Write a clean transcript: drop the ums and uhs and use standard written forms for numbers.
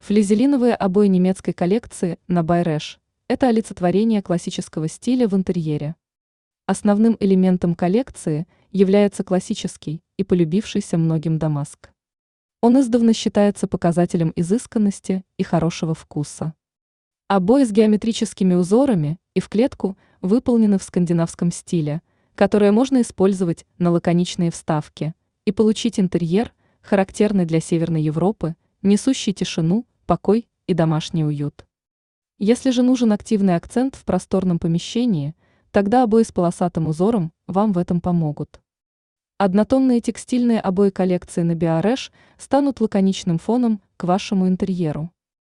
Флизелиновые обои немецкой коллекции на Байреш – это олицетворение классического стиля в интерьере. Основным элементом коллекции является классический и полюбившийся многим дамаск. Он издавна считается показателем изысканности и хорошего вкуса. Обои с геометрическими узорами и в клетку выполнены в скандинавском стиле, которое можно использовать на лаконичные вставки и получить интерьер, характерный для Северной Европы, несущий тишину, покой и домашний уют. Если же нужен активный акцент в просторном помещении, тогда обои с полосатым узором вам в этом помогут. Однотонные текстильные обои коллекции на Байреш станут лаконичным фоном к вашему интерьеру.